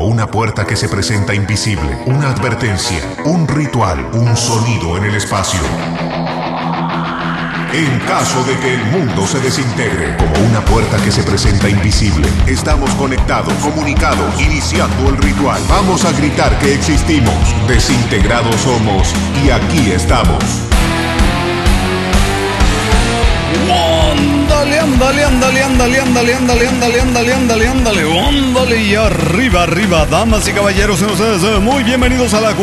como una puerta que se presenta invisible, una advertencia, un ritual, un sonido en el espacio. En caso de que el mundo se desintegre, como una puerta que se presenta invisible, estamos conectados, comunicados, iniciando el ritual. Vamos a gritar que existimos, desintegrados somos y aquí estamos. Ándale, y arriba, damas y caballeros, muy bienvenidos a la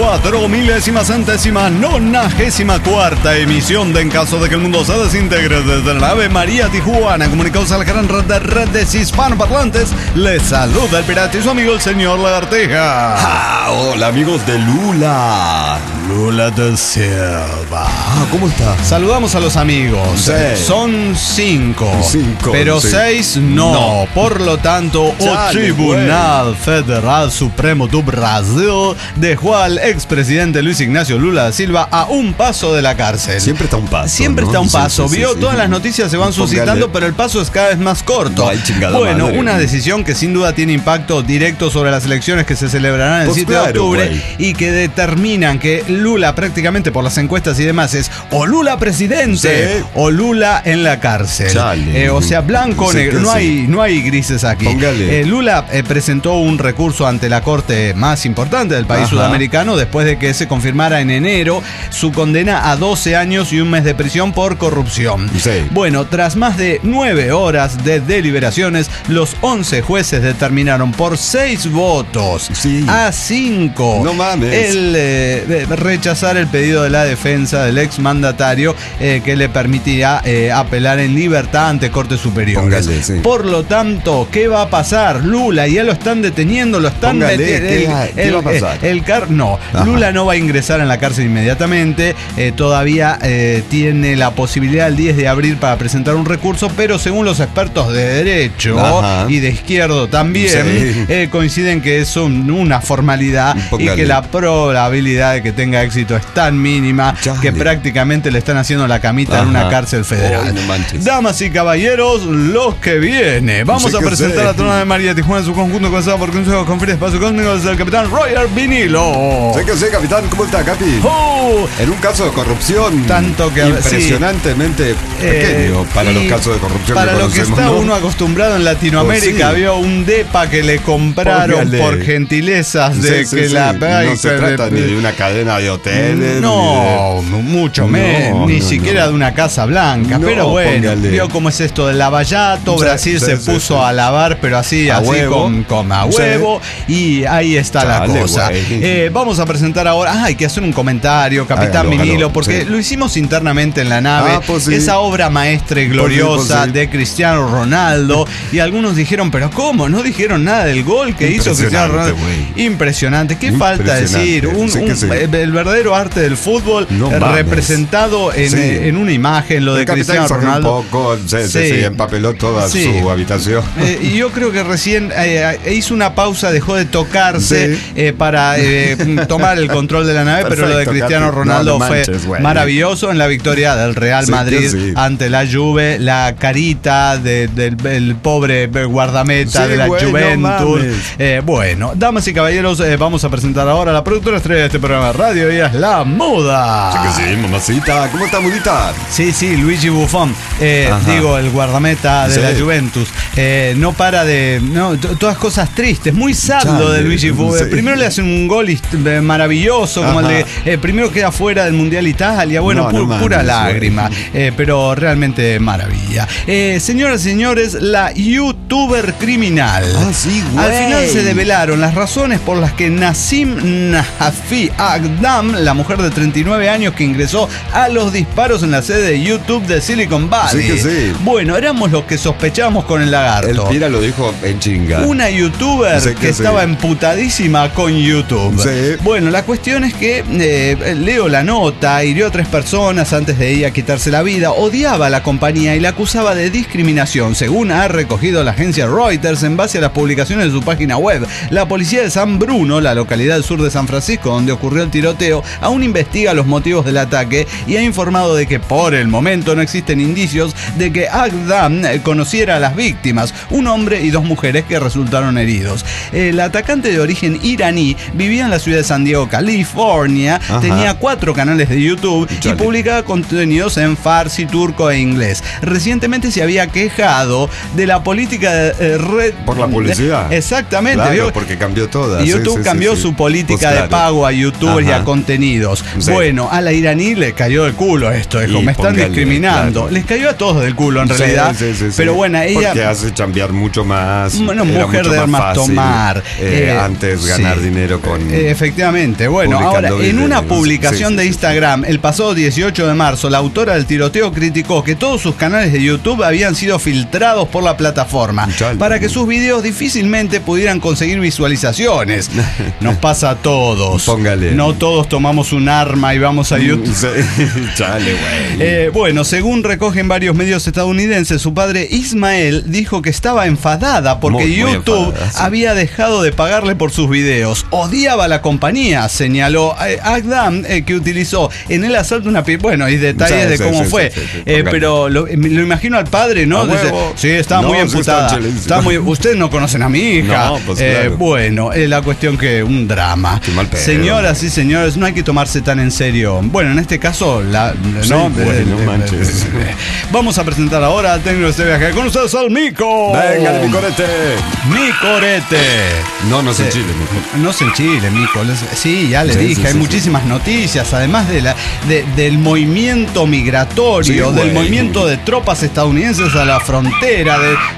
4094ª emisión de En caso de que el mundo se desintegre desde la nave María Tijuana, comunicados a la gran red de hispanoparlantes. Les saluda el pirata y su amigo el señor Lagartija. Hola amigos de Lula de Silva. ¿Cómo está? Saludamos a los amigos. Sí. Son 5, pero sí. 6 no. Por lo tanto, el Tribunal Federal Supremo do Brasil dejó al expresidente Luis Ignacio Lula da Silva a un paso de la cárcel. Siempre está un paso. Siempre está un paso. Sí. Todas las noticias se van suscitando, pero el paso es cada vez más corto. No hay chingada bueno, madre. Una decisión que sin duda tiene impacto directo sobre las elecciones que se celebrarán el 7 de octubre y que determinan que Lula prácticamente por las encuestas y demás es o Lula presidente o Lula en la cárcel. O sea, blanco o negro. No hay grises aquí. Lula presentó un recurso ante la corte más importante del país sudamericano después de que se confirmara en enero su condena a 12 años y un mes de prisión por corrupción. Bueno, tras más de 9 horas de deliberaciones, los 11 jueces determinaron por 6 votos a 5 rechazar el pedido de la defensa del exmandatario que le permitía apelar en libertad ante cortes superiores. Por lo tanto, ¿qué va a pasar? Lula ya lo están deteniendo, lo están ¿Qué va a pasar? Lula no va a ingresar en la cárcel inmediatamente, todavía tiene la posibilidad el 10 de abril para presentar un recurso, pero según los expertos de derecho y de izquierdo también coinciden que es una formalidad y que la probabilidad de que tenga éxito es tan mínima que prácticamente le están haciendo la camita en una cárcel federal. Damas y caballeros, los que viene. Vamos a presentar a Trona de María Tijuana en su conjunto comenzado por Consejo Conferencia Espacio Cósmico desde el capitán Roger Vinilo. Sé, capitán, ¿cómo está, Capi? En un caso de corrupción tanto que impresionantemente pequeño para los casos de corrupción para que lo que está uno acostumbrado en Latinoamérica. Había un depa que le compraron por gentilezas de no se trata ni de una cadena de hoteles, mucho menos, ni siquiera de una casa blanca, pero bueno, vio cómo es esto del lavallato. Brasil se puso a lavar, pero así con a huevo, y ahí está la cosa. Vamos a presentar ahora, hay que hacer un comentario, capitán Vinilo, porque lo hicimos internamente en la nave, esa obra maestra y gloriosa de Cristiano Ronaldo, y algunos dijeron, pero ¿cómo? No dijeron nada del gol que hizo Cristiano Ronaldo. Impresionante, qué falta decir, el verdadero arte del fútbol representado en una imagen, lo de Cristiano Ronaldo. Un poco, se empapeló toda su habitación. Y yo creo que recién hizo una pausa, dejó de tocarse para tomar el control de la nave. Perfecto, pero lo de Cristiano Ronaldo fue maravilloso en la victoria del Real Madrid ante la Juve, la carita del pobre guardameta de la Juventus. Bueno, damas y caballeros, vamos a presentar ahora a la productora estrella de este programa de radio, ella es la Muda. Sí, mamacita. ¿Cómo está, Mudita? Sí, Luigi Buffon, digo, el guardameta de la Juventus. No para de... todas cosas tristes, muy sad lo de Luigi Buffon. Primero le hacen un gol maravilloso, como el de... primero queda fuera del Mundial Italia, pura lágrima, pero realmente maravilla. Señoras y señores, la youtuber criminal. Al final se develaron las razones por las que Nassim Nahafi Agdam, la mujer de 39 años que ingresó a los disparos en la sede de YouTube de Silicon Valley. Bueno, éramos los que sospechábamos con el lagarto. El Pira lo dijo en chinga. Una youtuber que estaba emputadísima con YouTube. Bueno, la cuestión es que leo la nota, hirió a 3 personas antes de ella quitarse la vida, odiaba a la compañía y la acusaba de discriminación, según ha recogido la agencia Reuters en base a las publicaciones de su página web. La policía de San Bruno, la localidad del sur de San Francisco, donde ocurrió el tiroteo, tiroteo aún investiga los motivos del ataque y ha informado de que por el momento no existen indicios de que Agdam conociera a las víctimas, un hombre y dos mujeres que resultaron heridos. El atacante de origen iraní vivía en la ciudad de San Diego, California, tenía 4 canales de YouTube y publicaba contenidos en farsi, turco e inglés. Recientemente se había quejado de la política de red... Por la publicidad. Exactamente. Claro, ¿vio? porque cambió toda. YouTube cambió su política de pago a YouTubers y a contenidos. Sí. Bueno, a la iraní le cayó del culo esto. Dijo, me están discriminando. Claro. Les cayó a todos del culo en realidad. Pero bueno, ella... Porque hace chambear mucho más. Bueno, mujer de armas tomar. Antes ganar dinero con... efectivamente. Bueno, ahora, en una publicación de Instagram, el pasado 18 de marzo, la autora del tiroteo criticó que todos sus canales de YouTube habían sido filtrados por la plataforma para que sus videos difícilmente pudieran conseguir visualizaciones. Nos pasa a todos. Póngale. No todos tomamos un arma y vamos a YouTube. Chale, güey. Bueno, según recogen varios medios estadounidenses, su padre Ismael dijo que estaba enfadada porque YouTube había dejado de pagarle por sus videos. Odiaba a la compañía, señaló Agdam, que utilizó en el asalto una... Bueno, y detalles de cómo fue. Pero lo imagino al padre, ¿no? Sí, estaba muy emputada. Ustedes no conocen a mi hija. No, pues claro. Bueno, la cuestión que un drama. Señoras y señores, no hay que tomarse tan en serio. Bueno, en este caso, no manches. Vamos a presentar ahora al técnico de este viaje. Con ustedes al Mico. Venga, mi corete. Mi corete. No se enchile, Mico. No se enchile, Mico. Sí, ya le dije. Hay muchísimas noticias, además del movimiento migratorio, del movimiento de tropas estadounidenses a la frontera.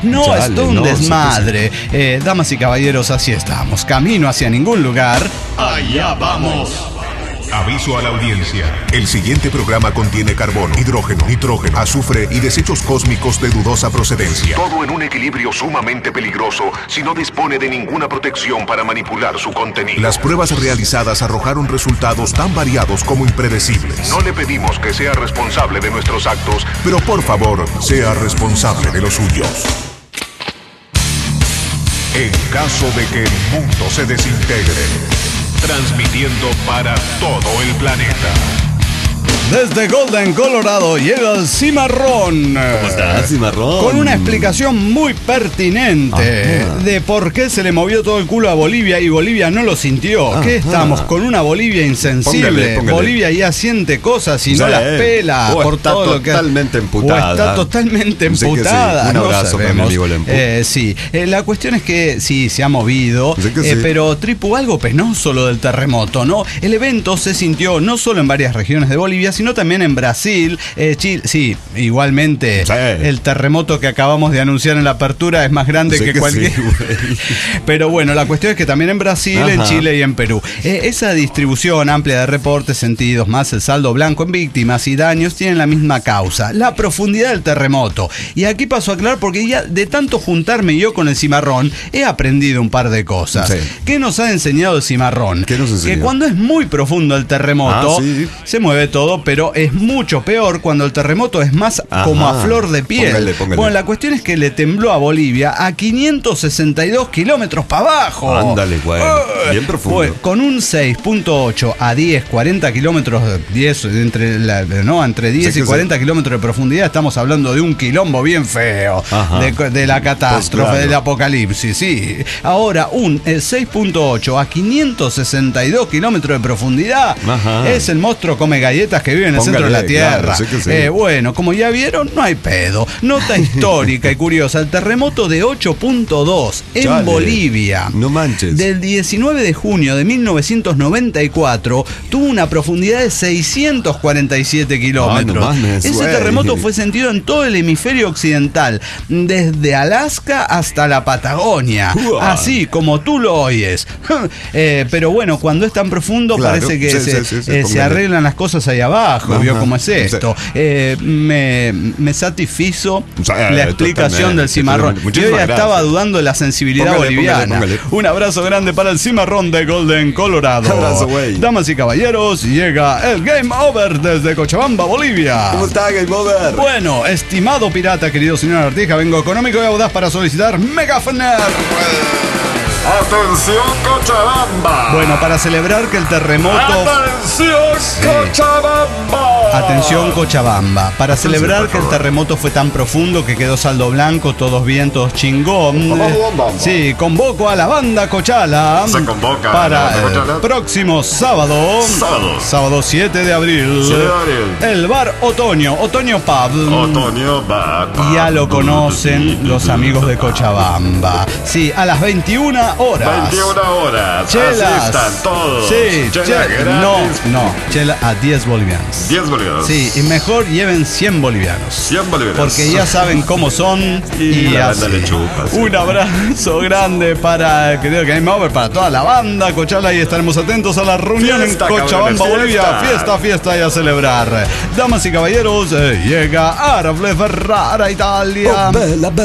Es todo un desmadre. Damas y caballeros, así estamos. Camino hacia ningún lugar. Allá vamos. Aviso a la audiencia. El siguiente programa contiene carbón, hidrógeno, nitrógeno, azufre y desechos cósmicos de dudosa procedencia. Todo en un equilibrio sumamente peligroso si no dispone de ninguna protección para manipular su contenido. Las pruebas realizadas arrojaron resultados tan variados como impredecibles. No le pedimos que sea responsable de nuestros actos, pero por favor, sea responsable de los suyos. En caso de que el mundo se desintegre, transmitiendo para todo el planeta. Desde Golden, Colorado, llega el Cimarrón. ¿Cómo estás, Cimarrón? Con una explicación muy pertinente de por qué se le movió todo el culo a Bolivia y Bolivia no lo sintió. ¿Qué estamos? Con una Bolivia insensible. Póngale. Bolivia ya siente cosas y no las pela por todo lo que... Totalmente emputada. Está totalmente emputada. Un abrazo para mi amigo Lempu. Sí. La cuestión es que sí, se ha movido. Pero, Tripu, algo penoso lo del terremoto, ¿no? El evento se sintió no solo en varias regiones de Bolivia, sino también en Brasil, Chile. Sí, igualmente el terremoto que acabamos de anunciar en la apertura es más grande que cualquier... Pero bueno, la cuestión es que también en Brasil, en Chile y en Perú. Esa distribución amplia de reportes, sentidos, más el saldo blanco en víctimas y daños, tienen la misma causa, la profundidad del terremoto. Y aquí paso a aclarar porque ya de tanto juntarme yo con el Cimarrón, he aprendido un par de cosas. ¿Qué nos ha enseñado el Cimarrón? ¿Qué nos enseñó? Que cuando es muy profundo el terremoto, se mueve todo, pero es mucho peor cuando el terremoto es más como a flor de piel. Póngale. Bueno, la cuestión es que le tembló a Bolivia a 562 kilómetros para abajo. Ándale, güey. Bien profundo. Bueno, con un 6.8 a 10, 40 kilómetros, entre 10 y 40 kilómetros de profundidad, estamos hablando de un quilombo bien feo, de la catástrofe, del apocalipsis, sí. Ahora, un 6.8 a 562 kilómetros de profundidad, es el monstruo come galletas que vive en el centro de la Tierra. Claro, bueno, como ya vieron, no hay pedo. Nota histórica y curiosa: el terremoto de 8.2 en Bolivia, no manches, del 19 de junio de 1994 tuvo una profundidad de 647 kilómetros. Ese terremoto fue sentido en todo el hemisferio occidental, desde Alaska hasta la Patagonia, así como tú lo oyes. Pero bueno, cuando es tan profundo, parece que se arreglan las cosas ahí abajo. ¿Vio cómo es esto? Me satisfizo la explicación del Cimarrón. Yo ya estaba dudando de la sensibilidad boliviana. Póngale. Un abrazo grande para el Cimarrón de Golden, Colorado. Abrazo, güey. Damas y caballeros, llega el Game Over desde Cochabamba, Bolivia. ¿Cómo está, Game Over? Bueno, estimado pirata, querido señor Artija, vengo económico y audaz para solicitar Mega Fner. ¡Atención, Cochabamba! Bueno, para celebrar que el terremoto... ¡Atención, Cochabamba! Atención, Cochabamba. Para celebrar que el terremoto fue tan profundo que quedó saldo blanco, todos bien, todos chingón. Sí, convoco a la banda Cochala. Se convoca para el próximo sábado. Sábado 7 de abril. El bar Otoño Pub. Otoño Pub. Ya lo conocen los amigos de Cochabamba. Sí, a las 21 horas. 21 horas. Chelas. Asistan todos. Sí, chela gratis. No, chela a 10 bolivianos. 10 bolivianos. Sí, y mejor lleven 100 bolivianos. 100 bolivianos. Porque ya saben cómo son. Y la así. banda le chupa, sí. Un abrazo grande para querido Game Over, para toda la banda Cochala, y estaremos atentos a la reunión Fiesta, en Cochabamba, cabrones, Bolivia. Fiesta y a celebrar. Damas y caballeros, llega Arable Ferrara, Italia. Oh,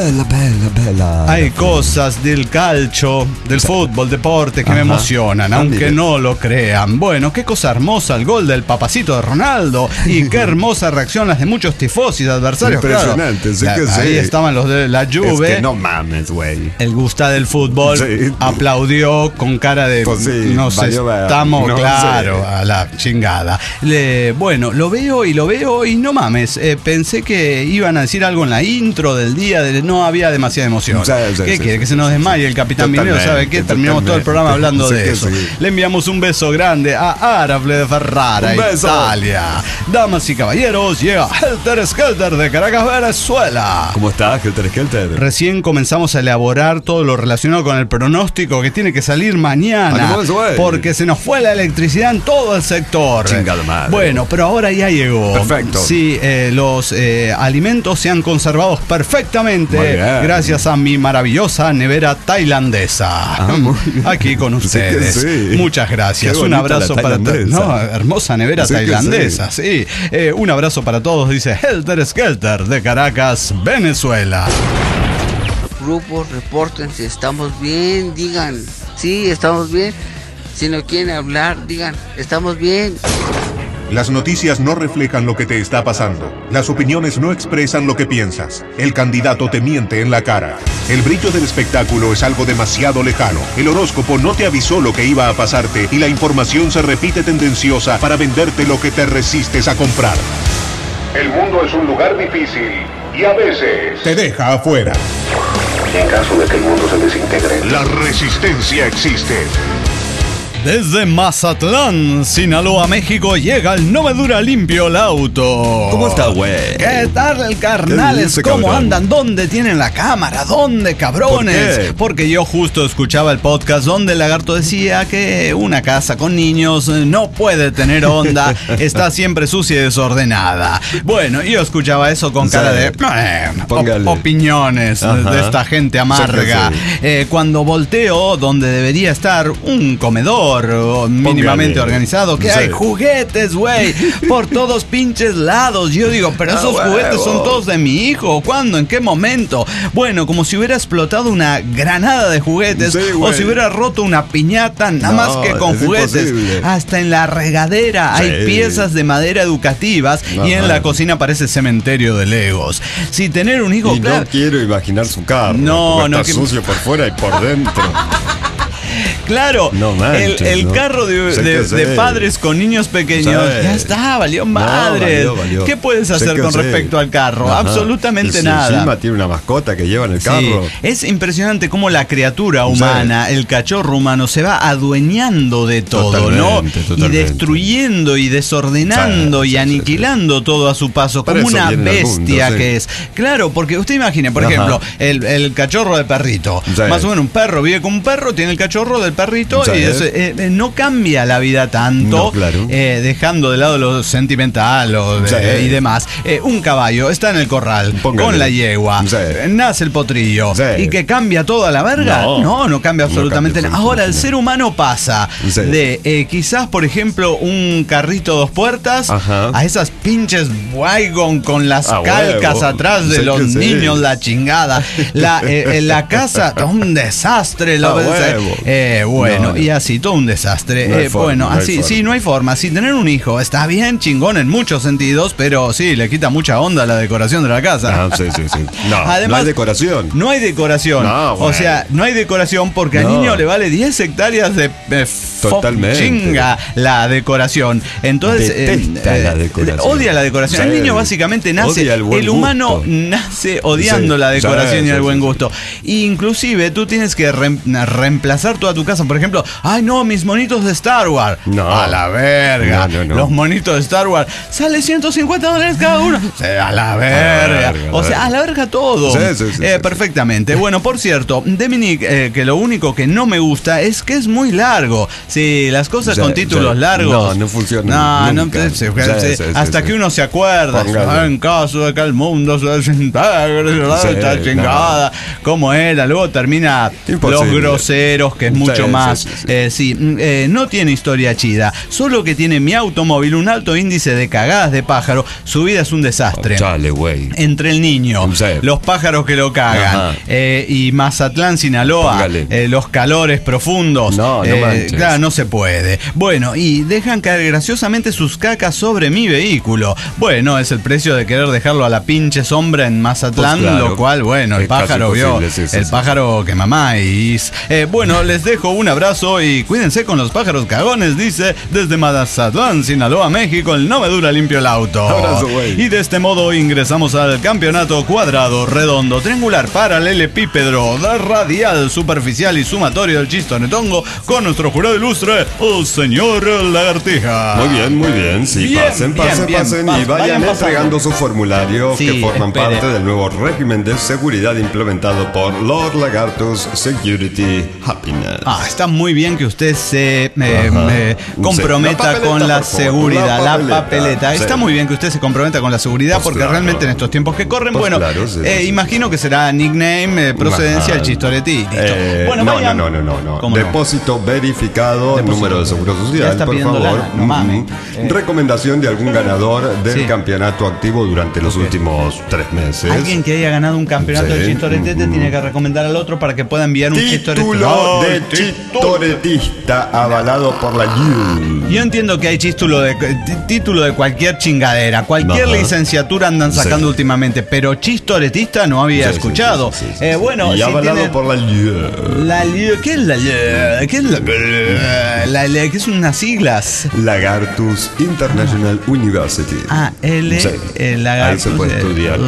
bella. Hay cosas del calcio, del fútbol, deporte que me emocionan, aunque no lo crean. Bueno, qué cosa hermosa el gol del papacito de Ronaldo, y qué hermosa reacción las de muchos tifosis adversarios. Impresionante, claro. sí que Ahí sí. estaban los de la Juve. Es que no mames, güey. El gusta del fútbol, Sí. aplaudió con cara de Pues sí, nos estamos, no claro, sé. a la chingada. Bueno, lo veo y no mames, pensé que iban a decir algo en la intro del día, no había demasiada emoción. Sí, ¿Qué sí, quiere? sí. Que se nos desmaye el Capitán Minero, ¿sabe qué? Terminamos todo el programa hablando de eso. Sí. Le enviamos un beso grande a Arable de Ferrara, Un beso. Italia. Damas y caballeros, llega Helter Skelter de Caracas, Venezuela. ¿Cómo estás, Helter Skelter? Recién comenzamos a elaborar todo lo relacionado con el pronóstico que tiene que salir mañana, porque se nos fue la electricidad en todo el sector. Chingada madre. Bueno, pero ahora ya llegó. Perfecto. Sí, los alimentos se han conservado perfectamente Muy bien. gracias a mi maravillosa nevera tailandesa. Aquí con ustedes. Sí que sí. Muchas gracias. Qué Un bonita abrazo la para tailandesa. no, hermosa nevera Sí que tailandesa. Sí. Un abrazo para todos, dice Helter Skelter de Caracas, Venezuela. Grupos, reporten si estamos bien, digan, sí, estamos bien. Si no quieren hablar, digan, estamos bien. Las noticias no reflejan lo que te está pasando. Las opiniones no expresan lo que piensas. El candidato te miente en la cara. El brillo del espectáculo es algo demasiado lejano. El horóscopo no te avisó lo que iba a pasarte y la información se repite tendenciosa para venderte lo que te resistes a comprar. El mundo es un lugar difícil y a veces te deja afuera. En caso de que el mundo se desintegre, la resistencia existe. Desde Mazatlán, Sinaloa, México, llega el No Me Dura Limpio el Auto. ¿Cómo está, güey? ¿Qué tal, carnales? ¿Qué dice, ¿Cómo cabrón? andan? ¿Dónde tienen la cámara? ¿Dónde, cabrones? ¿Por qué? Porque yo justo escuchaba el podcast donde el lagarto decía que una casa con niños no puede tener onda, está siempre sucia y desordenada. Bueno, yo escuchaba eso con cara de Póngale. opiniones de esta gente amarga. Cuando volteo donde debería estar un comedor mínimamente organizado, que hay juguetes, güey, por todos pinches lados. Yo digo, pero esos juguetes son todos de mi hijo. ¿Cuándo? ¿En qué momento? Bueno, como si hubiera explotado una granada de juguetes, o si hubiera roto una piñata, nada más que con juguetes. Imposible. Hasta en la regadera hay piezas de madera educativas y en la cocina parece cementerio de Legos. Si tener un hijo, Y claro, no quiero imaginar su carro. No, porque no, está que- sucio por fuera y por dentro. claro, No manches, el ¿no? carro Sé que de sé. padres con niños pequeños, Sí. ya está, valió madres. valió. ¿Qué puedes Sé hacer que con sé. respecto al carro? Ajá. Absolutamente Y si nada. encima tiene una mascota que lleva en el Sí, carro. es impresionante cómo la criatura humana, el cachorro humano, se va adueñando de todo, ¿no? Totalmente. Y destruyendo y desordenando Sí, y sí, aniquilando todo a su paso, Para como eso una viene al mundo, bestia sí. que es. Claro, porque usted imagine, por Ajá. ejemplo, el cachorro del perrito. Sí. Más o menos un perro vive con un perro, tiene el cachorro del perrito Sí. y no cambia la vida tanto, No, claro. dejando de lado lo sentimental Sí. y demás. Un caballo está en el corral Póngale. con la yegua, Sí. nace el potrillo Sí. y que cambia toda la verga. No cambia absolutamente nada. Ahora el ser humano pasa Sí. de quizás, por ejemplo, un carrito dos puertas Ajá. a esas pinches wagon con las Ah, calcas huevo. atrás de Sé los que sí. niños, la chingada. La casa, un desastre. Ah, huevo. bueno, y así, todo un desastre. No hay forma. Si tener un hijo está bien, chingón en muchos sentidos, pero sí, le quita mucha onda a la decoración de la casa. Sí. No, además, no hay decoración. No hay decoración. No, bueno. O sea, no hay decoración porque al niño le vale 10 hectáreas de totalmente. Chinga la decoración. Entonces, detesta la decoración. Odia la decoración. Sí. El niño básicamente nace, el humano nace odiando la decoración y el buen gusto. Inclusive tú tienes que reemplazar toda tu casa. Por ejemplo, ay no, mis monitos de Star Wars. No. A la verga. No. Los monitos de Star Wars. Sale $150 cada uno. A la verga. O sea, a la verga todo. Sí. Perfectamente. Bueno, por cierto, Dominic, que lo único que no me gusta es que es muy largo. Sí, las cosas con títulos largos. No funciona. Hasta que uno se acuerda. En caso de que el mundo se desintegre, esta chingada. ¿Cómo era? Luego termina Los Groseros, que es mucho más. No tiene historia chida. Solo que tiene Mi Automóvil, un alto índice de cagadas de pájaro. Su vida es un desastre. Chale, güey. Entre el niño, los pájaros que lo cagan, y Mazatlán, Sinaloa, los calores profundos. No manches. Claro, no se puede. Bueno, y dejan caer graciosamente sus cacas sobre mi vehículo. Bueno, es el precio de querer dejarlo a la pinche sombra en Mazatlán, pues claro, lo cual, bueno, el pájaro vio. El pájaro que mamáis. Bueno, les dejo un abrazo y cuídense con los pájaros cagones, dice desde Mazatlán, Sinaloa, México, el No Me Dura Limpio el Auto. Abrazo, güey. Y de este modo ingresamos al campeonato cuadrado, redondo, triangular, paralelepípedo, radial, superficial y sumatorio del chistonetongo con nuestro jurado ilustre, el señor Lagartija. Muy bien, sí, bien, pasen y vayan entregando sus formularios que forman parte del nuevo régimen de seguridad implementado por Lord Lagartus Security Happiness. Está muy bien que usted se comprometa con la seguridad, la papeleta. Está muy bien que usted se comprometa con la seguridad, porque realmente en estos tiempos que corren, imagino que será nickname, procedencia, el chistoretí. Bueno, no. Depósito verificado, número de seguro social, por favor. Recomendación de algún ganador del campeonato activo durante los últimos 3 meses. Alguien que haya ganado un campeonato de chistoretete tiene que recomendar al otro para que pueda enviar un título de chistoretista avalado por la U. Yo entiendo que hay título de cualquier chingadera, cualquier licenciatura andan sacando últimamente, pero chistoretista no había escuchado. Bueno, y avalado por la U. ¿Qué es la U? ¿Qué es la U? ¿Qué son unas siglas? Lagartus International University. Lagartus. Ahí se puede estudiar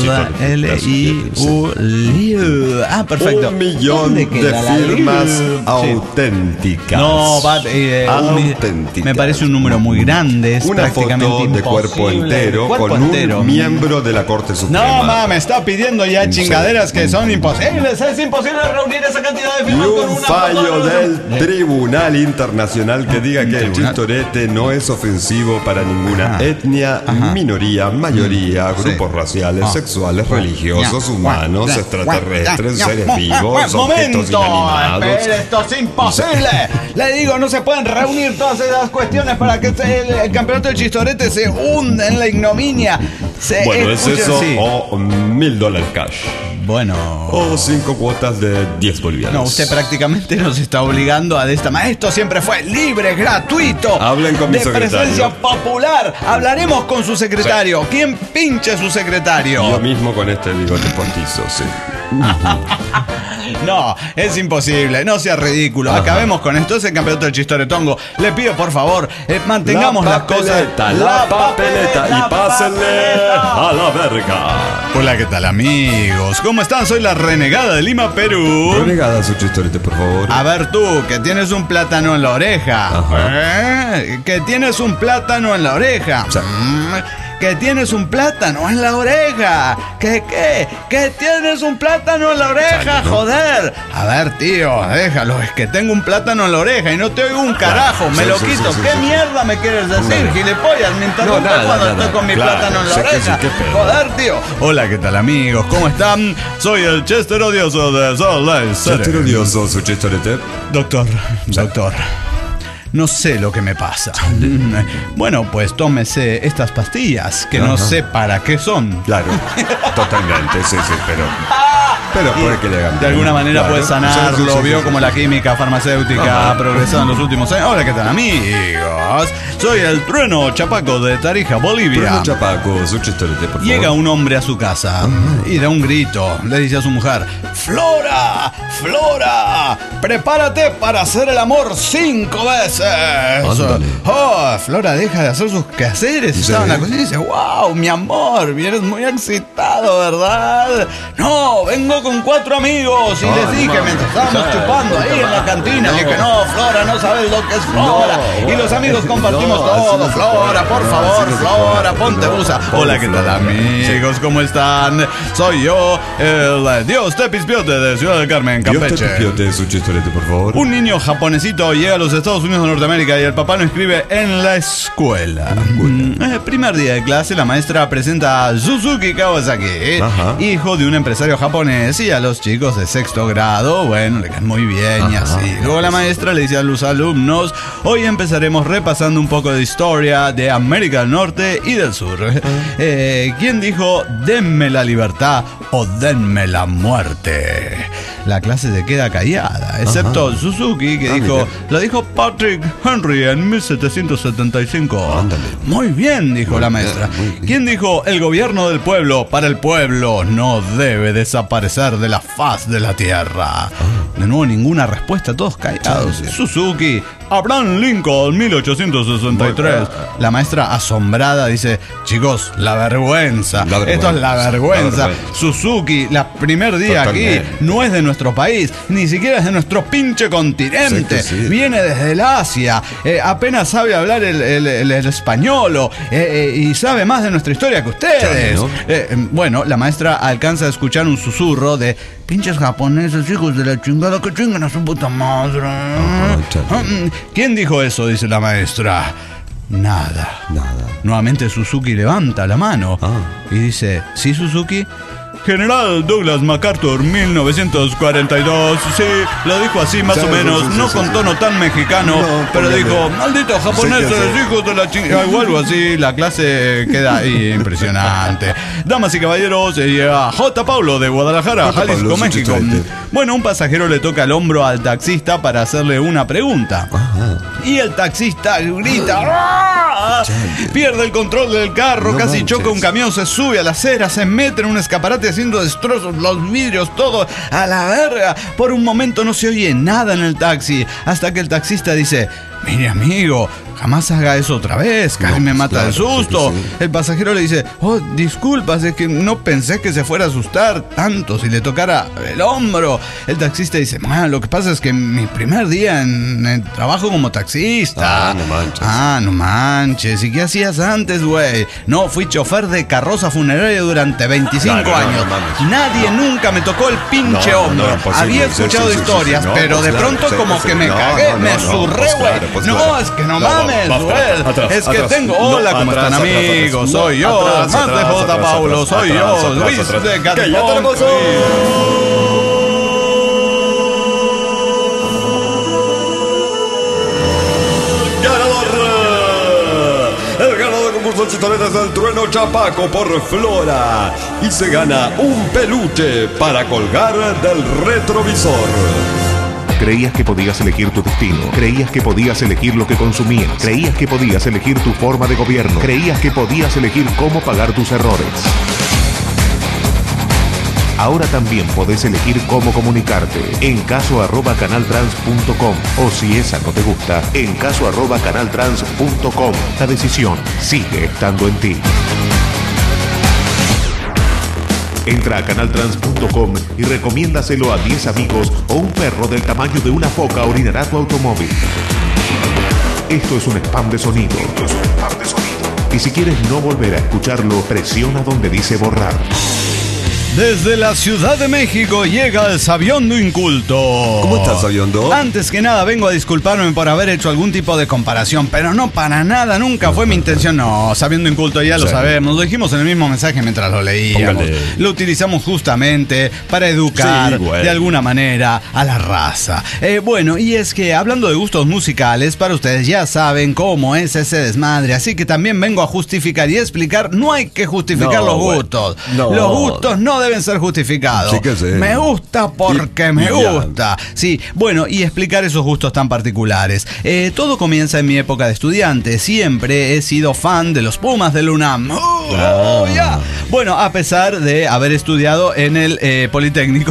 L-I-U. Perfecto. 1 millón de firmas auténticas. Auténticas. Me parece un número muy grande. Es una foto de cuerpo entero con un miembro de la Corte Suprema. No mames, está pidiendo ya chingaderas que son imposibles. Es imposible reunir esa cantidad de firmas. Y un fallo del Tribunal Internacional que diga que el chistorete no es ofensivo para ninguna etnia, minoría, mayoría, grupos raciales, sexuales, religiosos, humanos, extraterrestres, seres vivos, objetos inanimados. Esto es imposible. Le digo, no se pueden reunir todas esas cuestiones para que el campeonato del chistorete se hunda en la ignominia. ¿Es eso o $1,000 cash? Bueno. O 5 cuotas de 10 bolivianos. No, usted prácticamente nos está obligando a esto siempre fue libre, gratuito. Hablen con mi secretario. De presencia popular. Hablaremos con su secretario. ¿Quién pinche su secretario? Yo mismo con este bigote postizo, sí. No, es imposible, no sea ridículo. Acabemos con esto, es el campeonato del chistoretongo. Le pido por favor, mantengamos las cosas. La papeleta y pásenle a la verga. Hola, ¿qué tal, amigos? ¿Cómo están? Soy la renegada de Lima, Perú. Renegada, su chistorete, por favor. A ver tú, que tienes un plátano en la oreja. Que tienes un plátano en la oreja. Que tienes un plátano en la oreja. Que tienes un plátano en la oreja, joder. A ver, tío, déjalo. Es que tengo un plátano en la oreja y no te oigo un carajo. Me lo quito. ¿Qué mierda me quieres decir, gilipollas? Me interrumpes cuando estoy con mi plátano en la oreja. Joder, tío. Hola, ¿qué tal, amigos? ¿Cómo están? Soy el Chester Odioso de Salt Lake City. Chester Odioso, su chistorete. Doctor. No sé lo que me pasa. Bueno, pues tómese estas pastillas, que no sé para qué son. Claro, totalmente, sí, Pero puede que le hagan de alguna manera claro. puede sanarlo. Sí, vio como la química farmacéutica ha progresado en los últimos años. Hola, ¿qué tal, amigos? Soy el Trueno Chapaco de Tarija, Bolivia. Trueno Chapaco, su chistorete, por favor. Llega un hombre a su casa y da un grito. Le dice a su mujer: ¡Flora! ¡Flora! ¡Prepárate para hacer el amor 5 veces! Ándale. Oh, Flora deja de hacer sus quehaceres. Sí. Estaba en la cocina y dice: ¡Wow, mi amor! Vienes muy excitado, ¿verdad? No, vengo con 4 amigos. Y les dije mientras estábamos chupando ahí en la cantina. Dije: no, Flora, no sabes lo que es Flora. Y los amigos compartimos todo. Flora, por favor, Flora, ponte busa. Hola, ¿qué tal, amigos? ¿Cómo están? Soy yo, el Dios Tepispiote de Ciudad del Carmen, Dios Campeche. Tepispiote, su chistorete, por favor. Un niño japonesito llega a los Estados Unidos de Norteamérica y el papá lo inscribe en la escuela. Primer día de clase, la maestra presenta a Suzuki Kawasaki, hijo de un empresario japonés, y a los chicos de 6º grado, bueno, le caen muy bien y así. Luego la maestra le dice a los alumnos: hoy empezaremos repasando un poco de historia de América del Norte y del Sur. ¿Quién dijo denme la libertad o denme la muerte? La clase se queda callada, excepto Suzuki, que dijo: lo dijo Patrick Henry en 1775. Ándale. Muy bien, dijo la maestra. ¿Quién dijo el gobierno del pueblo para el pueblo no debe desaparecer de la faz de la tierra? De nuevo ninguna respuesta, todos callados. Suzuki: Abraham Lincoln, 1863. La maestra, asombrada, dice: chicos, la vergüenza. Esto es la vergüenza. Suzuki, la primer día aquí, no es de nuestro país, ni siquiera es de nuestro pinche continente. Viene desde el Asia, apenas sabe hablar el español y sabe más de nuestra historia que ustedes. Bueno, la maestra alcanza a escuchar un susurro de: pinches japoneses, hijos de la chingada, que chingan a su puta madre. ¿Quién dijo eso?, dice la maestra. Nada. Nuevamente Suzuki levanta la mano y dice: ¿sí, Suzuki? General Douglas MacArthur, 1942. Sí, lo dijo así más o menos, no con tono tan mexicano, pero dijo: malditos japoneses, hijos de la chingada, o algo así. La clase queda ahí impresionante. Damas y caballeros, llega J. Paulo de Guadalajara, Jalisco, México. Bueno, un pasajero le toca el hombro al taxista para hacerle una pregunta. Y el taxista grita, pierde el control del carro, casi choca un camión, se sube a la acera, se mete en un escaparate haciendo destrozos, los vidrios, todo a la verga. Por un momento no se oye nada en el taxi, hasta que el taxista dice: mire, amigo, jamás haga eso otra vez, casi me mata de susto. El pasajero le dice: oh, disculpas, es que no pensé que se fuera a asustar tanto si le tocara el hombro. El taxista dice: lo que pasa es que mi primer día en el trabajo como taxista. No manches. ¿Y qué hacías antes, güey? No, fui chofer de carroza funeraria durante 25 años. Nadie nunca me tocó el pinche hombro. Había escuchado historias, pero de pronto como que me cagué, me zurré, güey. No, es que no mames, güey. Es que tengo... Hola, ¿cómo están, amigos? Soy yo, más de J. Paulo. Soy yo, Luis de Catepón. Los chistoretes del Trueno Chapaco por Flora, y se gana un peluche para colgar del retrovisor. Creías que podías elegir tu destino, creías que podías elegir lo que consumías, creías que podías elegir tu forma de gobierno, creías que podías elegir cómo pagar tus errores. Ahora también podés elegir cómo comunicarte. En caso@canaltrans.com, o si esa no te gusta, en caso@canaltrans.com. La decisión sigue estando en ti. Entra a canaltrans.com y recomiéndaselo a 10 amigos, o un perro del tamaño de una foca orinará tu automóvil. Esto es un spam de sonido. Y si quieres no volver a escucharlo, presiona donde dice borrar. Desde la Ciudad de México llega el Sabiondo Inculto. ¿Cómo estás, Sabiondo? Antes que nada vengo a disculparme por haber hecho algún tipo de comparación, pero no para nada, nunca fue mi intención. No, Sabiondo Inculto ya lo sabemos, lo dijimos en el mismo mensaje mientras lo leíamos. Lo utilizamos justamente para educar de alguna manera a la raza. Bueno, y es que hablando de gustos musicales, para ustedes ya saben cómo es ese desmadre, así que también vengo a justificar y explicar. No hay que justificar los gustos. Los gustos no deben deben ser justificados. Sí que sí. Me gusta porque me gusta. Sí, bueno, y explicar esos gustos tan particulares. Todo comienza en mi época de estudiante. Siempre he sido fan de los Pumas del UNAM. Yeah. Bueno, a pesar de haber estudiado en el Politécnico.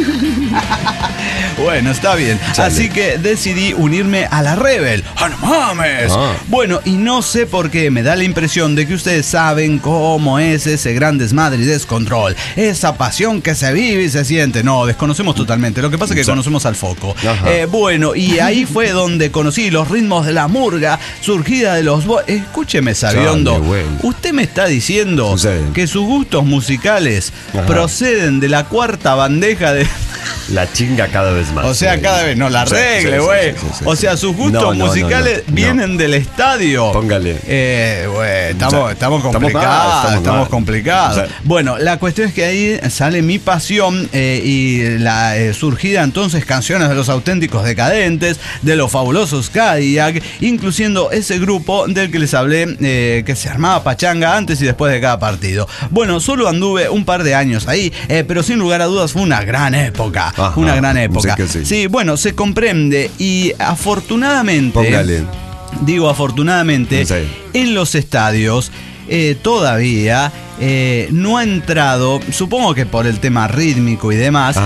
Bueno, está bien. Chale. Así que decidí unirme a la Rebel. ¡Ah, no mames! Bueno, y no sé por qué me da la impresión de que ustedes saben cómo es ese gran desmadre y descontrol. Esa pasión que se vive y se siente. No, desconocemos totalmente. Lo que pasa es que conocemos al foco. Bueno, y ahí fue donde conocí los ritmos de la murga surgida de los... Escúcheme, sabiondo. Usted me está diciendo que sus gustos musicales proceden de la cuarta bandeja de... La chinga cada vez más. O sea, cada vez no la arregle, güey. O sea, sus gustos musicales vienen del estadio. Póngale. Estamos complicados. Estamos complicados. O sea, bueno, la cuestión es que ahí sale mi pasión y la surgida entonces canciones de los auténticos decadentes, de los fabulosos Cadillac, incluyendo ese grupo del que les hablé, que se armaba pachanga antes y después de cada partido. Bueno, solo anduve un par de años ahí, pero sin lugar a dudas fue una gran época. Una gran época. Sí, bueno, se comprende y afortunadamente, digo afortunadamente, en los estadios todavía no ha entrado, supongo que por el tema rítmico y demás,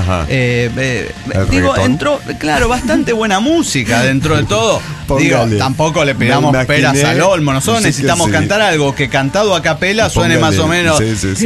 entró, claro, bastante buena música dentro de todo. Digo, tampoco le pidamos peras al olmo, nosotros necesitamos cantar algo que cantado a capela suene más o menos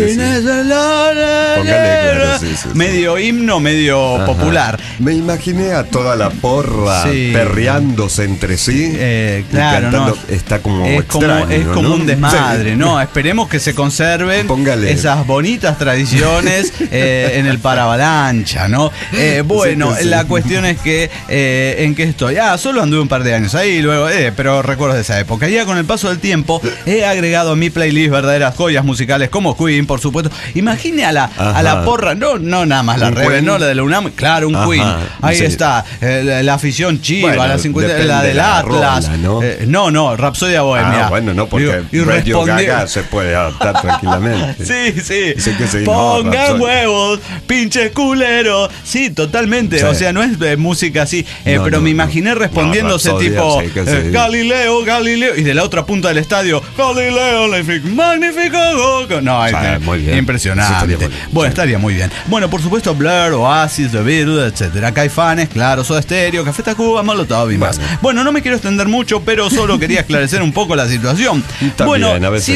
medio himno, medio popular. Me imaginé a toda la porra perreándose entre sí, claro, cantando, está como extraño, es como un desmadre, ¿no? Esperemos que se conserve esas bonitas tradiciones en el Paravalancha, ¿no? Bueno, la cuestión es que ¿en qué estoy? Solo anduve un par de años ahí, luego, pero recuerdo de esa época. Ya con el paso del tiempo he agregado a mi playlist verdaderas joyas musicales como Queen, por supuesto. Imagine a la porra, no nada más la Rebel, no la de la UNAM, claro, un Queen. Ahí está, la afición chiva, la 50, la del Atlas. Rola, ¿no? Rapsodia Bohemia. Bueno, no, porque Radio Gaga se puede adaptar tranquilamente. Sí. Pongan huevos, pinches culeros. Sí, totalmente. O sea, no es música así. Pero me imaginé respondiéndose tipo Galileo. Y de la otra punta del estadio, Galileo, magnífico. No, muy bien. Impresionante. Bueno, estaría muy bien. Bueno, por supuesto, Blur, Oasis, The Beatles, etcétera. Caifanes, claro, Soda Stereo, Café Tacuba, Molotov y más. Bueno, no me quiero extender mucho, pero solo quería esclarecer un poco la situación. Bueno,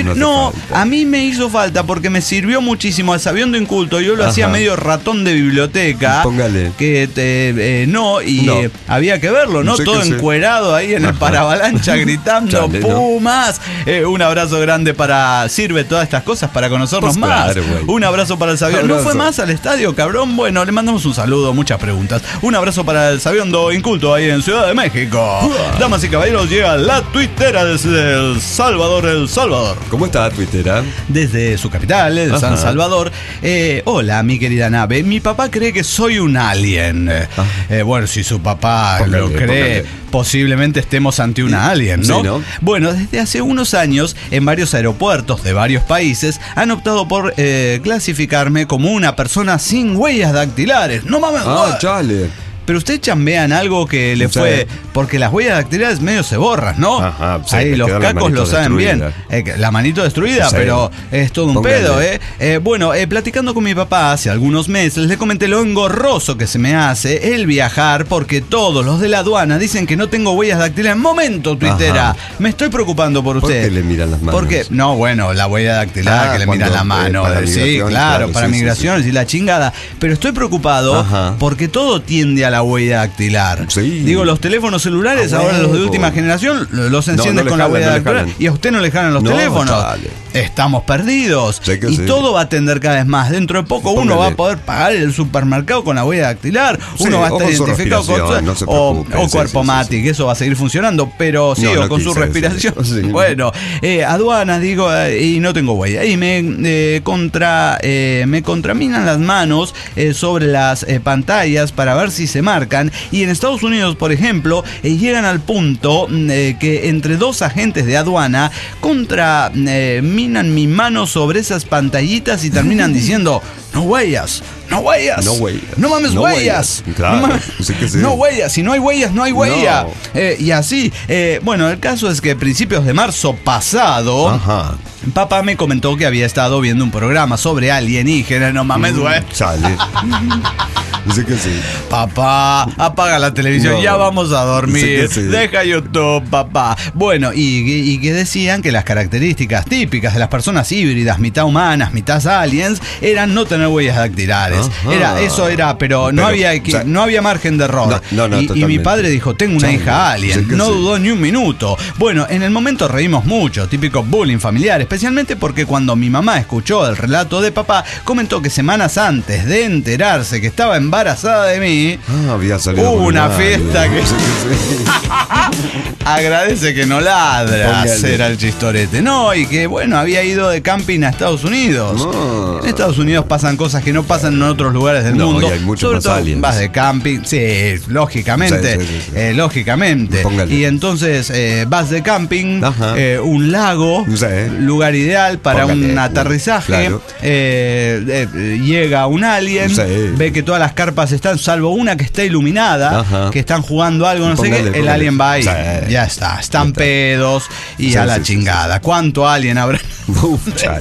a mí me hizo falta porque me sirvió muchísimo al sabiondo inculto. Yo lo hacía medio ratón de biblioteca. Póngale. Que había que verlo, ¿no? Todo encuerado ahí en el Paravalancha gritando Pumas. Un abrazo grande para Sirve todas estas cosas para conocernos más. Claro, un abrazo para el sabiondo. ¿No fue más al estadio, cabrón? Bueno, le mandamos un saludo, muchas preguntas. Un abrazo para el sabiondo inculto ahí en Ciudad de México. Damas y caballeros, llega la tuitera desde El Salvador. ¿Cómo está, tuitera? Desde su capital, San Salvador. Hola, mi querida nave. Mi papá cree que soy un alien. Bueno, si su papá lo cree, posiblemente estemos ante una alien, ¿no? Sí, ¿no? Bueno, desde hace unos años, en varios aeropuertos de varios países han optado por clasificarme como una persona sin huellas dactilares. ¡No mames! Chale. Pero usted chambea en algo que le fue... Porque las huellas dactilares medio se borran, ¿no? Ahí los cacos lo saben bien. La manito destruida, pero es todo un pedo, Bueno, platicando con mi papá hace algunos meses, le comenté lo engorroso que se me hace el viajar porque todos los de la aduana dicen que no tengo huellas dactilares. Momento, tuitera. Me estoy preocupando por usted. ¿Por qué le miran las manos? Porque, la huella dactilar que le miran la mano. Sí, claro, para migraciones y la chingada. Pero estoy preocupado porque todo tiende a la huella dactilar. Digo, los teléfonos celulares, ahora los de última generación, los enciendes con la huella dactilar y a usted no le jalan los teléfonos. Estamos perdidos. Todo va a tender cada vez más. Dentro de poco uno va a poder pagar el supermercado con la huella dactilar. Uno va a estar identificado con o Cuerpo Matic, eso va a seguir funcionando, pero o con su respiración. Bueno, aduanas, digo, y no tengo huella. Y me contraminan las manos sobre las pantallas para ver si se marcan. Y en Estados Unidos, por ejemplo, llegan al punto que entre dos agentes de aduana contraminan imaginan mi mano sobre esas pantallitas y terminan diciendo, no huellas. No huellas. No huellas. No mames, no huellas. Claro, no, sí que sí. No huellas. Si no hay huellas, no hay huella. No. Y así. Bueno, el caso es que a principios de marzo pasado, Ajá. papá me comentó que había estado viendo un programa sobre alienígenas. No mames, güey. Chale. Sí que sí. Papá, apaga la televisión, No. ya vamos a dormir. Sí que sí. Deja YouTube, papá. Bueno, y que decían que las características típicas de las personas híbridas, mitad humanas, mitad aliens, eran no tener huellas dactilares. Ajá. Pero no había o sea, no había margen de error. No, y mi totalmente. padre dijo, tengo una hija alien. Sí que No sí. dudó ni un minuto. Bueno, en el momento reímos mucho, típico bullying familiar, especialmente porque cuando mi mamá escuchó el relato de papá, comentó que semanas antes de enterarse que estaba embarazada de mí, Había salido hubo con una alien. fiesta que Sí sí. agradece que no ladra, Póngale. era el chistorete. No, y que bueno, había ido de camping a Estados Unidos. No. En Estados Unidos pasan cosas que no pasan en otros lugares del No, mundo. y hay muchos Sobre más todo aliens. vas de camping, sí, lógicamente. Sí. Lógicamente. Póngale. Y entonces vas de camping, Ajá. un lago, Sí. lugar ideal para Póngale, un aterrizaje. claro. Llega un alien, Sí. ve que todas las carpas están, salvo una que está iluminada, Ajá. que están jugando algo, no sé Póngale, qué, el póngale. alien va ahí. Sí. Ya está, están Ya está. pedos y Sí, a la sí, sí, chingada. ¿Cuánto alien habrá? Uf, chale.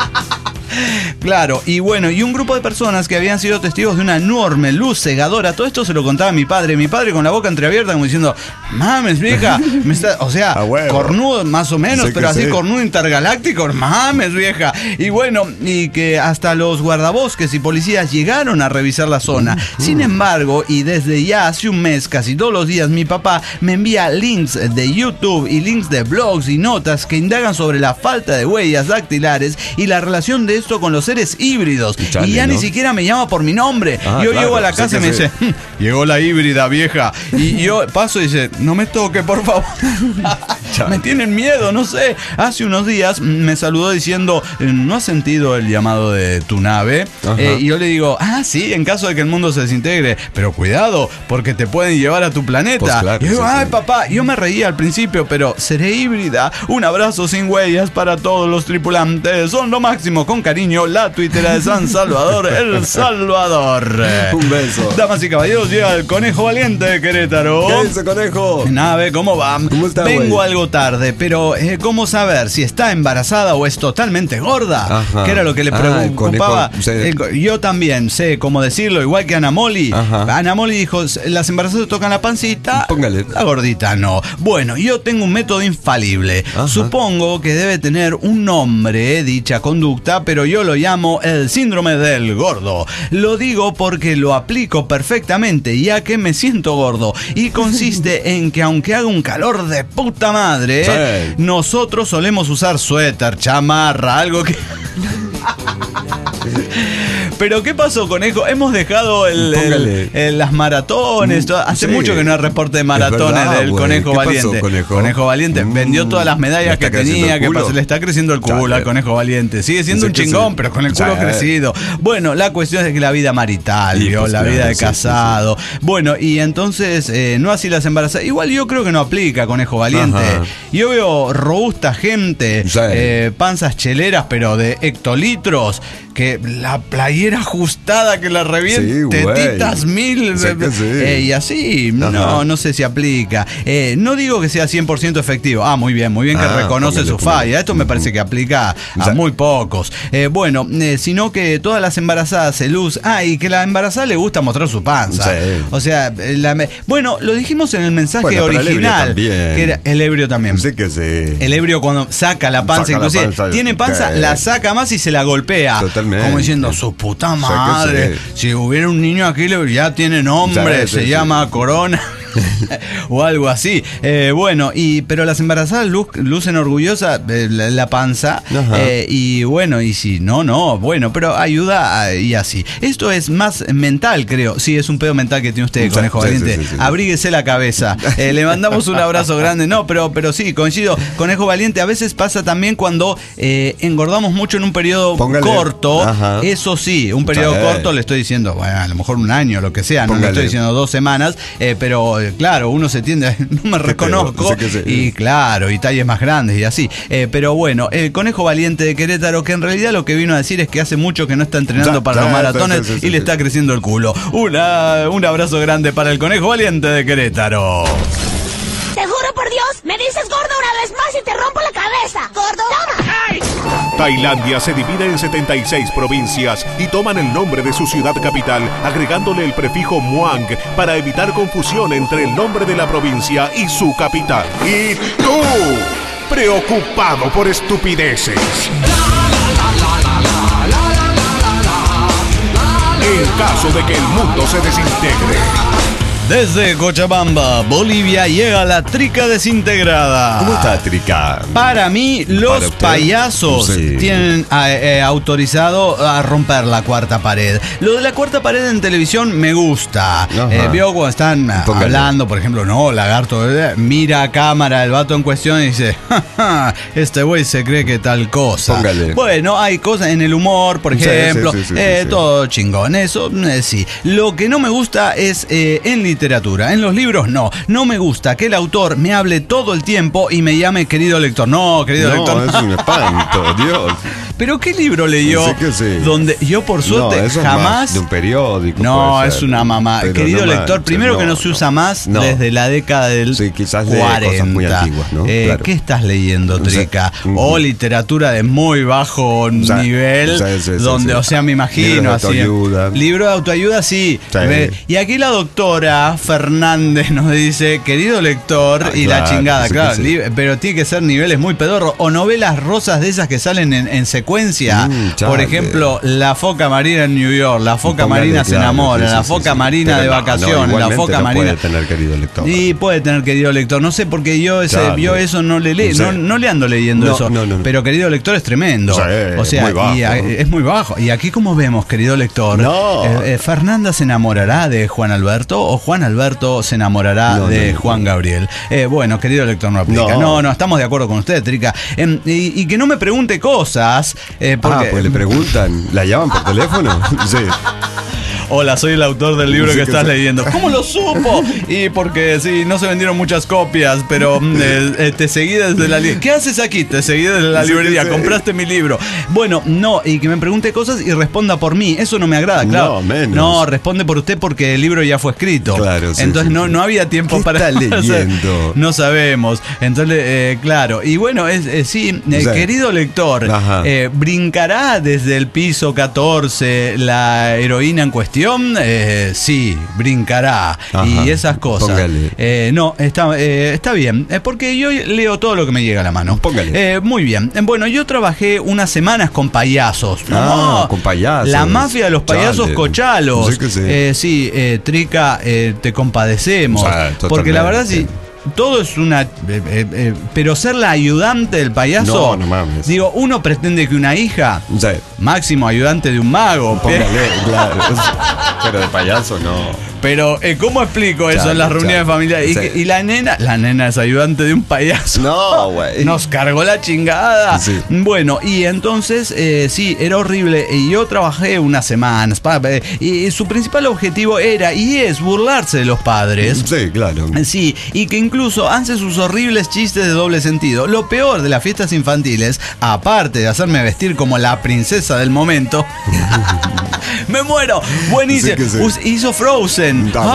Claro, y bueno, y un grupo de personas que habían sido testigos de una enorme luz cegadora. Todo esto se lo contaba mi padre con la boca entreabierta, como diciendo, mames, vieja, o sea, A huevo. cornudo más o menos, Sí que pero así sí. cornudo intergaláctico, mames, vieja. Y bueno, y que hasta los guardabosques y policías llegaron a revisar la zona. Sin embargo, y desde ya hace un mes, casi todos los días, mi papá me envía links de YouTube y links de blogs y notas que indagan sobre la falta de huellas dactilares y la relación de esto con los seres híbridos. Chale, y ya ¿no? ni siquiera me llama por mi nombre. Ah, Yo claro, llego a la sí casa y que me sí. dice, llegó la híbrida vieja. Y yo paso y dice, no me toque, por favor. Me tienen miedo, no sé. Hace unos días me saludó diciendo, ¿no has sentido el llamado de tu nave? Ajá. Y yo le digo, sí, en caso de que el mundo se desintegre, pero cuidado, porque te pueden llevar a tu planeta. Pues claro, y yo digo, sí, ay, sí. papá, yo me reía al principio, pero seré híbrida. Un abrazo sin huellas para todos los tripulantes. Son lo máximo, con cariño, la tuitera de San Salvador, El Salvador. Un beso. Damas y caballeros, llega el Conejo Valiente de Querétaro. ¿Qué dice, conejo? Nave, ¿cómo va? ¿Cómo está, Vengo güey? algo tarde, pero ¿cómo saber si está embarazada o es totalmente gorda? Ajá. Que era lo que le El preocupaba. conejo, sí. Yo también sé cómo decirlo, igual que Ana Moli. Ajá. Ana Moli dijo, las embarazadas tocan la pancita, Póngale. la gordita no. Bueno, yo tengo un método infalible. Ajá. Supongo que debe tener un nombre dicha conducta, pero yo lo llamo el síndrome del gordo. Lo digo porque lo aplico perfectamente, ya que me siento gordo. Y consiste en que aunque haga un calor de puta madre, Sí. nosotros solemos usar suéter, chamarra, algo que... Pero ¿qué pasó, conejo? Hemos dejado Póngale. las maratones. Hace Sí. mucho que no hay reporte de maratones Es verdad, del güey. Conejo ¿Qué pasó, Valiente. conejo? Valiente vendió todas las Le medallas está que creciendo tenía, el culo. le está creciendo el culo Chale. al Conejo Valiente. Sigue siendo Sí un que chingón, sí. pero con el culo Chale. crecido. Bueno, la cuestión es que la vida marital, Y ¿vio? pues La claro, vida de sí, casado. Bueno, y entonces, no así las embarazadas. Igual yo creo que no aplica, Conejo Valiente. Ajá. Yo veo robusta gente, Sí. panzas cheleras, pero de hectolitros, que la playera ajustada que la reviente, Sí, güey. tetitas mil, Sí que sí. y así, Ajá. no sé si aplica. No digo que sea 100% efectivo. Muy bien que reconoce póngale, su falla. Esto me parece que aplica a sea, muy pocos. Sino que todas las embarazadas se luz. Y que la embarazada le gusta mostrar su panza. Sí. O sea, lo dijimos en el mensaje Bueno, pero el ebrio original. también. Que era el ebrio también. Sí que sí. El ebrio cuando saca la panza, Saca la inclusive panza, tiene panza, sí. la saca más y se la golpea. Totalmente. Como diciendo, su puta Sí que madre. sí. Si hubiera un niño aquí, ya tiene nombre, Sí, se sí, llama sí. Corona. O algo así. Pero las embarazadas lucen orgullosas la panza. Ajá. Y si no, pero ayuda y así. Esto es más mental, creo. Sí, es un pedo mental que tiene usted, Sí, Conejo sí, Valiente. sí, sí, sí. Abríguese la cabeza. Le mandamos un abrazo grande. No, pero sí, coincido. Conejo Valiente, a veces pasa también cuando engordamos mucho en un periodo Póngale. corto. Ajá. Eso sí, un periodo Sí. corto, le estoy diciendo, a lo mejor un año, lo que sea, no le Póngale. estoy diciendo 2 semanas, pero claro, uno se tiende, no me reconozco. Y claro, y talles más grandes y así. Pero bueno, el Conejo Valiente de Querétaro, que en realidad lo que vino a decir es que hace mucho que no está entrenando para los maratones y le está creciendo el culo. Un abrazo grande para el Conejo Valiente de Querétaro. Te juro por Dios, me dices gordo una vez más y te rompo la cabeza. ¡Gordo! ¡Toma! ¡Ay! Tailandia se divide en 76 provincias y toman el nombre de su ciudad capital, agregándole el prefijo Muang para evitar confusión entre el nombre de la provincia y su capital. ¿Y tú? Preocupado por estupideces. En caso de que el mundo se desintegre. Desde Cochabamba, Bolivia, llega la Trica Desintegrada. ¿Cómo está, Trica? Para mí, los payasos tienen autorizado a romper la cuarta pared. Lo de la cuarta pared en televisión me gusta. Vio cuando están hablando, por ejemplo, no, Lagarto, mira a cámara el vato en cuestión y dice, ja, este güey se cree que tal cosa. Póngale. Bueno, hay cosas en el humor, por ejemplo, todo chingón, eso sí. Lo que no me gusta es en literatura. En los libros no me gusta que el autor me hable todo el tiempo y me llame querido lector. No, querido lector. No, es un espanto, Dios. ¿Pero qué libro leyó? Donde yo por suerte eso jamás... Es de un periódico. No, es una mamá. Querido lector, primero que no se usa más desde la década del 40. Cosas muy antiguas, ¿no? Claro. ¿Qué estás leyendo, Trica? O literatura de muy bajo nivel, donde, o sea, me imagino así. Libro de autoayuda, sí. Y aquí la doctora Fernández nos dice, querido lector, y la chingada, claro, pero tiene que ser niveles muy pedorros, o novelas rosas de esas que salen en secuencia, por ejemplo, La foca marina en New York, La foca marina se enamora, La foca marina de vacaciones, La foca marina... Puede tener querido lector. Y puede tener querido lector, no sé, porque yo eso no le leo, no le ando leyendo eso, pero querido lector es tremendo, o sea, muy bajo. Es muy bajo, y aquí como vemos, querido lector, Fernanda se enamorará de Juan Alberto, o Juan Alberto se enamorará de Juan Gabriel. Bueno, querido lector, no aplica. No, estamos de acuerdo con usted, Trica. Y que no me pregunte cosas. Porque pues le preguntan, ¿la llaman por teléfono? Sí. Hola, soy el autor del libro que estás leyendo. ¿Cómo lo supo? Y porque sí, no se vendieron muchas copias, pero te seguí desde la librería. ¿Qué haces aquí? Te seguí desde la librería, compraste mi libro. Bueno, no, y que me pregunte cosas y responda por mí. Eso no me agrada, claro. No, menos. No, responde por usted porque el libro ya fue escrito. Claro, sí. Entonces no había tiempo ¿Qué para... está leyendo? No sabemos. Entonces, claro. Y bueno, querido lector, ¿brincará desde el piso 14 la heroína en cuestión? Sí, brincará. Y esas cosas. No, está bien. Porque yo leo todo lo que me llega a la mano. Muy bien. Bueno, yo trabajé unas semanas con payasos. Con payasos. La mafia de los payasos cochalos. Sí, Trica, te compadecemos. Porque la verdad sí. Todo es una... pero ser la ayudante del payaso... No mames. Digo, uno pretende que una hija... Máximo ayudante de un mago. Claro. Pero de payaso no. Pero, ¿cómo explico eso en las reuniones familiares? Y la nena es ayudante de un payaso. No, güey. Nos cargó la chingada. Sí. Bueno, y entonces, sí, era horrible. Y yo trabajé unas semanas. Y su principal objetivo era y es burlarse de los padres. Sí, claro. Sí, y que incluso hace sus horribles chistes de doble sentido. Lo peor de las fiestas infantiles, aparte de hacerme vestir como la princesa del momento... ¡Me muero! Buenísimo. Hizo Frozen.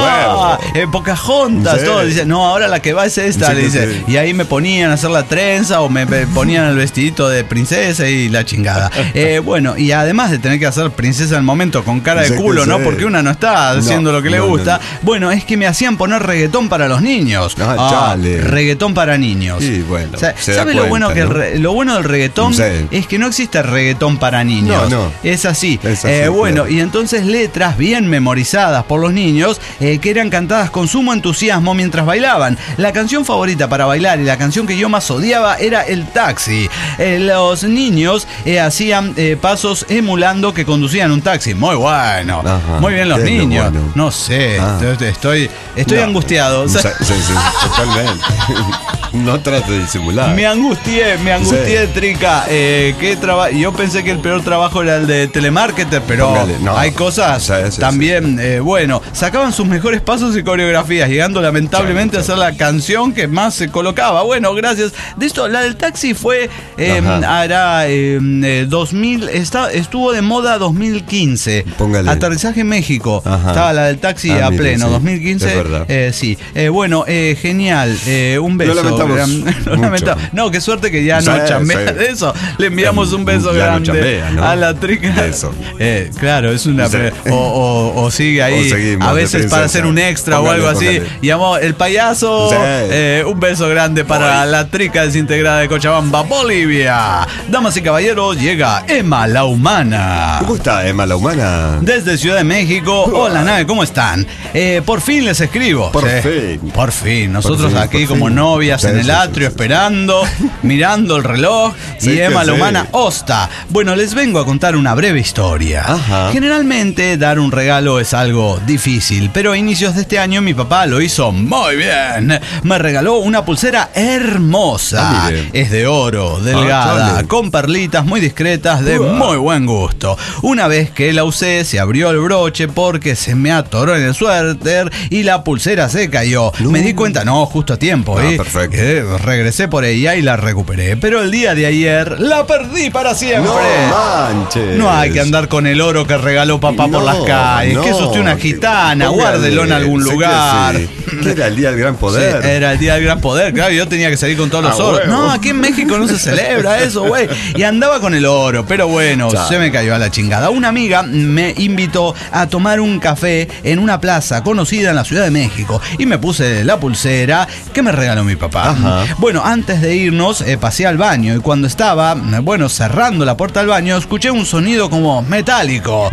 Pocahontas, todo. Dice, no, ahora la que va es esta. Le dice. Y ahí me ponían a hacer la trenza o me ponían el vestidito de princesa y la chingada. Bueno, y además de tener que hacer princesa al momento con cara de culo, ¿no? Porque una no está haciendo lo que le gusta. Bueno, es que me hacían poner reggaetón para los niños. Reggaetón para niños. Sí, bueno. O sea, ¿sabe lo bueno lo bueno del reggaetón? Es que no existe reggaetón para niños. Es así. Bueno, y entonces letras bien memorizadas por los niños que eran cantadas con sumo entusiasmo mientras bailaban. La canción favorita para bailar y la canción que yo más odiaba era El Taxi. Los niños hacían pasos emulando que conducían un taxi. Muy bueno. Muy bien los niños. Bueno. No sé, estoy angustiado. Sí, totalmente. No trate de disimular. Me angustié, Trica. Yo pensé que el peor trabajo era el de telemarketer, pero hay cosas también, bueno, sacaban sus mejores pasos y coreografías, llegando lamentablemente a ser la canción que más se colocaba. Bueno, gracias. De esto, la del taxi fue, hará 2000, estuvo de moda 2015. Póngale. Aterrizaje en México. Estaba la del taxi a pleno, sí. 2015. Es verdad. Sí. Bueno, genial. Un beso. Lo lamentamos. No, qué suerte que ya no chambea de eso. Le enviamos un beso grande chambea, ¿no? a la trica. Eso. Claro, es una. Sí. O sigue ahí. Seguimos, a veces para hacer un extra o algo así. Llamó el payaso. Sí. Un beso grande para la trica desintegrada de Cochabamba, Bolivia. Damas y caballeros, llega Emma la Humana. ¿Cómo está Emma la Humana? Desde Ciudad de México. Hola, nave, ¿cómo están? Por fin les escribo. Por fin. Nosotros aquí como novias en el atrio esperando, mirando el reloj. Y Emma la Humana hosta. Bueno, les vengo a contar una breve historia. Generalmente dar un regalo es algo difícil, pero a inicios de este año mi papá lo hizo muy bien. Me regaló una pulsera hermosa. Es de oro, delgada, con perlitas muy discretas, de muy buen gusto. Una vez que la usé, se abrió el broche porque se me atoró en el suéter y la pulsera se cayó. Me di cuenta, justo a tiempo. Perfecto. Regresé por ella y la recuperé. Pero el día de ayer la perdí para siempre. No manches. No hay que andar con el oro que regaló papá por las calles. Que es usted una gitana, guárdelo en algún lugar. ¿Qué era el día del gran poder? Sí, era el día del gran poder, claro. Yo tenía que salir con todos los oros. No, aquí en México no se celebra eso, güey. Y andaba con el oro, pero bueno, se me cayó a la chingada. Una amiga me invitó a tomar un café en una plaza conocida en la Ciudad de México y me puse la pulsera que me regaló mi papá. Bueno, antes de irnos pasé al baño y cuando estaba, cerrando la puerta del baño, escuché un sonido como metálico.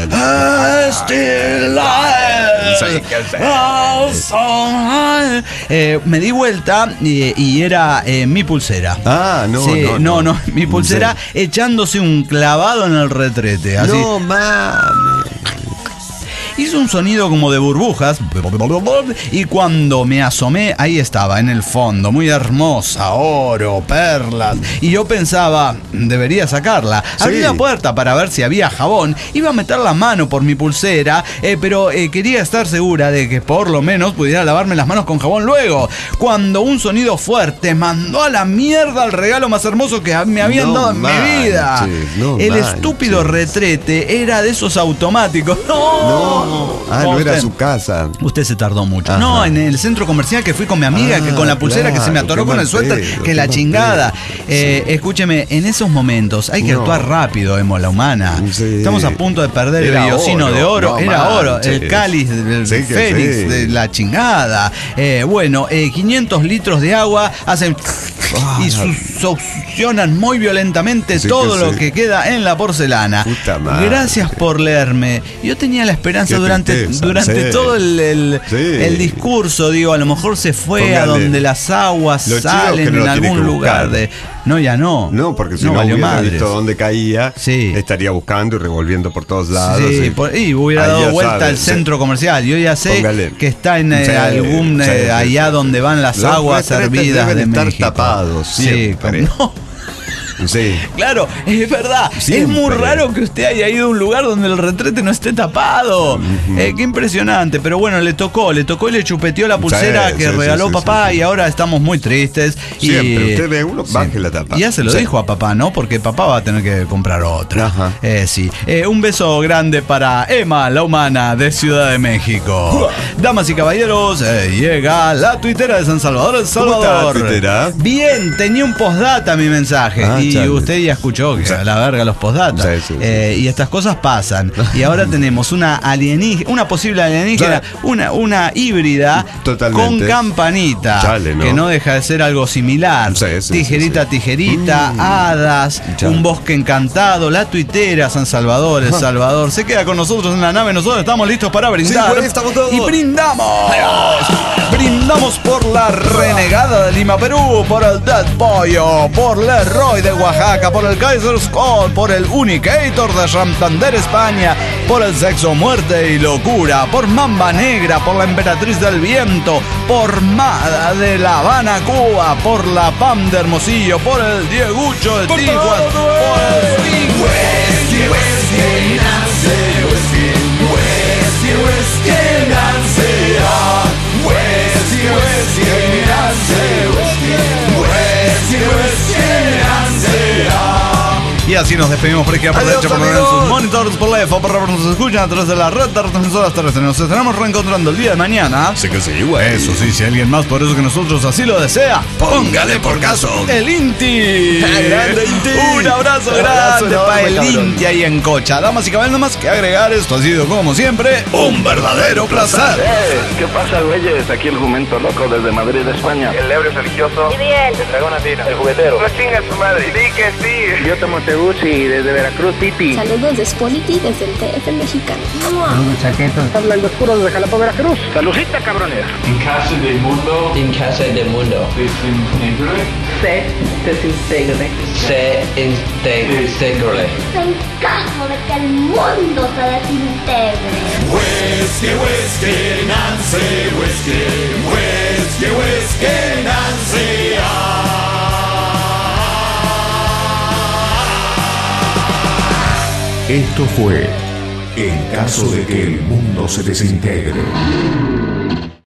Me di vuelta y era mi pulsera. No, mi pulsera echándose un clavado en el retrete. Así. No mames. Hizo un sonido como de burbujas y cuando me asomé, ahí estaba, en el fondo, muy hermosa, oro, perlas. Y yo pensaba, debería sacarla. Abrí la puerta para ver si había jabón. Iba a meter la mano por mi pulsera, pero quería estar segura de que por lo menos pudiera lavarme las manos con jabón luego. Cuando un sonido fuerte mandó a la mierda el regalo más hermoso que me habían dado en mi vida. El estúpido retrete era de esos automáticos. No era su casa. Usted se tardó mucho. No, en el centro comercial que fui con mi amiga, que con la pulsera que se me atoró con el suéter, que la chingada. Escúcheme, en esos momentos hay que actuar rápido, Emma la Humana. Estamos a punto de perder el vellocino de oro. Era oro, el cáliz del Fénix de la chingada. 500 litros de agua hacen y succionan muy violentamente todo lo que queda en la porcelana. Gracias por leerme. Yo tenía la esperanza durante todo el discurso, digo, a lo mejor se fue a donde las aguas salen en algún lugar de... No, ya no. No, porque si no hubiera visto dónde caía, estaría buscando y revolviendo por todos lados. Y hubiera dado vuelta al centro comercial. Yo ya sé que está en algún allá donde van las aguas hervidas de México. Estar tapados siempre. Claro, es verdad. Siempre. Es muy raro que usted haya ido a un lugar donde el retrete no esté tapado. Qué impresionante. Pero bueno, le tocó y le chupeteó la pulsera que regaló papá y ahora estamos muy tristes. Siempre, usted ve uno, baje la tapa. Y ya se lo dijo a papá, ¿no? Porque papá va a tener que comprar otra. Un beso grande para Emma la Humana de Ciudad de México. Damas y caballeros, llega la tuitera de San Salvador, El Salvador. ¿Cómo está, bien, tenía un postdata mi mensaje. Y usted ya escuchó que a la verga los postdata. Y estas cosas pasan. Y ahora tenemos una posible alienígena, una híbrida con campanita, que no deja de ser algo similar. Tijerita, hadas, un bosque encantado, la tuitera San Salvador, El Salvador. Se queda con nosotros en la nave, nosotros estamos listos para brindar. Por ahí estamos todos. Y brindamos. Brindamos por la renegada de Lima, Perú, por el Dead Pollo, por Leroy de Oaxaca, por el Kaiser Scott, por el Unicator de Santander, España, por el Sexo, Muerte y Locura, por Mamba Negra, por la Emperatriz del Viento, por Mada de La Habana, Cuba, por la PAM de Hermosillo, por el Diegucho de Tijuana, por el whisky, Nancy, whisky, whisky, Nancy, whisky, whisky, Nancy. Y así nos despedimos por aquí, por derecha, por en sus monitores, por la EFO, por nos escuchan a través de la red de retransmisoras terrestres. Nos estaremos reencontrando el día de mañana. Sí que sí, güey. Eso sí, si alguien más por eso que nosotros así lo desea, póngale por caso. El Inti. Grande Inti. Un abrazo grande para el Inti ahí en Cocha. Damas y caballeros, nada más que agregar, esto ha sido como siempre un verdadero placer. ¿Qué pasa, güeyes? Aquí el jumento loco desde Madrid, España. El ebrio religioso. Y bien. El dragón latino. El juguetero. No chinga su madre. Sí que sí. Yo tomo Teguchi desde Veracruz City. Saludos de Spolity desde el TF mexicano. Saludos chaquetos. Hablan los puros de Jalapa, Veracruz. Saludcita, cabrones. En casa del mundo. En casa del mundo. Desintegre. Se desintegre. Se integre. En caso de que el mundo se desintegre. Whisky, whisky, Nancy, whisky, whisky, whisky, Nancy. Esto fue En caso de que el mundo se desintegre.